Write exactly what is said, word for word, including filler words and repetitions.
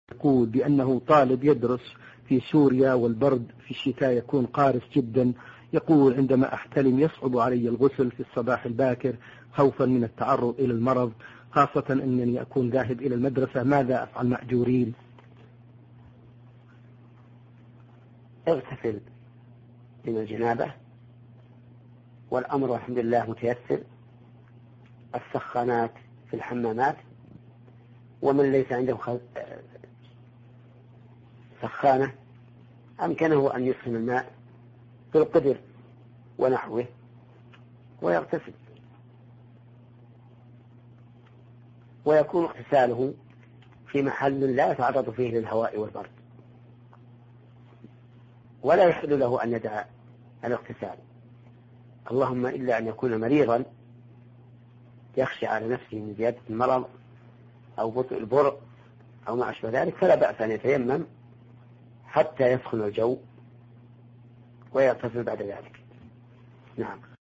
يقول بأنه طالب يدرس في سوريا والبرد في الشتاء يكون قارس جدا. يقول عندما أحتلم يصعب علي الغسل في الصباح الباكر خوفا من التعرض إلى المرض، خاصة أنني أكون ذاهب إلى المدرسة. ماذا أفعل مأجورين؟ اغتسل من الجنابة والأمر الحمد لله متيسر. السخانات في الحمامات، ومن ليس عنده سخانة أمكنه أن يسخن الماء في القدر ونحوه ويغتسل، ويكون اغتساله في محل لا يتعرض فيه للهواء والبرد، ولا يحل له أن يدع الاغتسال، اللهم إلا أن يكون مريضا يخشى على نفسه من زيادة المرض أو بطء البرء أو ما أشبه ذلك، فلا بأس أن يتيمم حتى يسخن الجو ويغتسل بعد ذلك. نعم.